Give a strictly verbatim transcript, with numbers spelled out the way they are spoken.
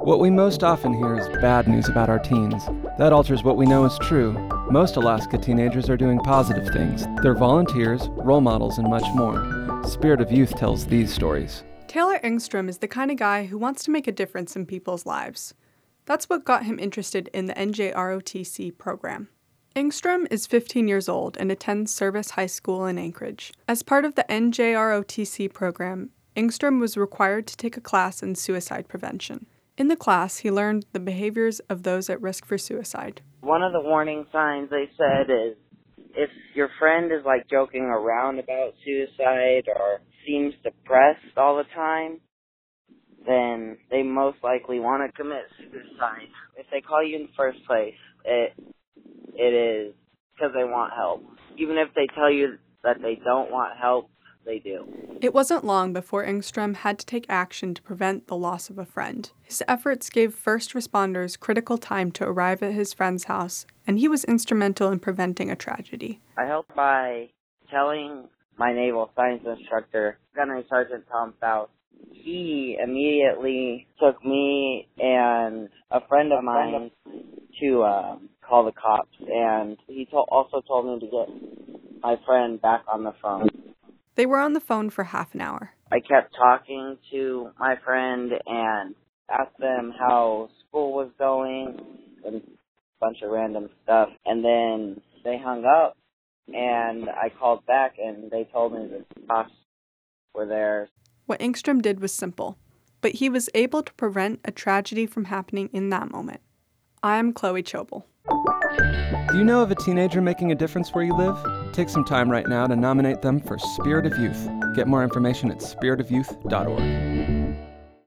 What we most often hear is bad news about our teens. That alters what we know is true. Most Alaska teenagers are doing positive things. They're volunteers, role models, and much more. Spirit of Youth tells these stories. Taylor Engstrom is the kind of guy who wants to make a difference in people's lives. That's what got him interested in the N J R O T C program. Engstrom is fifteen years old and attends Service High School in Anchorage. As part of the N J R O T C program, Engstrom was required to take a class in suicide prevention. In the class, he learned the behaviors of those at risk for suicide. One of the warning signs they said is if your friend is like joking around about suicide or seems depressed all the time, then they most likely want to commit suicide. If they call you in the first place, it it is because they want help. Even if they tell you that they don't want help, they do. It wasn't long before Engstrom had to take action to prevent the loss of a friend. His efforts gave first responders critical time to arrive at his friend's house, and he was instrumental in preventing a tragedy. I helped by telling my naval science instructor, Gunnery Sergeant Tom Faust. He immediately took me and a friend of mine to uh, call the cops, and he to- also told me to get my friend back on the phone. They were on the phone for half an hour. I kept talking to my friend and asked them how school was going and a bunch of random stuff. And then they hung up, and I called back, and they told me that the cops were there. What Engstrom did was simple, but he was able to prevent a tragedy from happening in that moment. I'm Chloe Chobel. Do you know of a teenager making a difference where you live? Take some time right now to nominate them for Spirit of Youth. Get more information at spirit of youth dot org.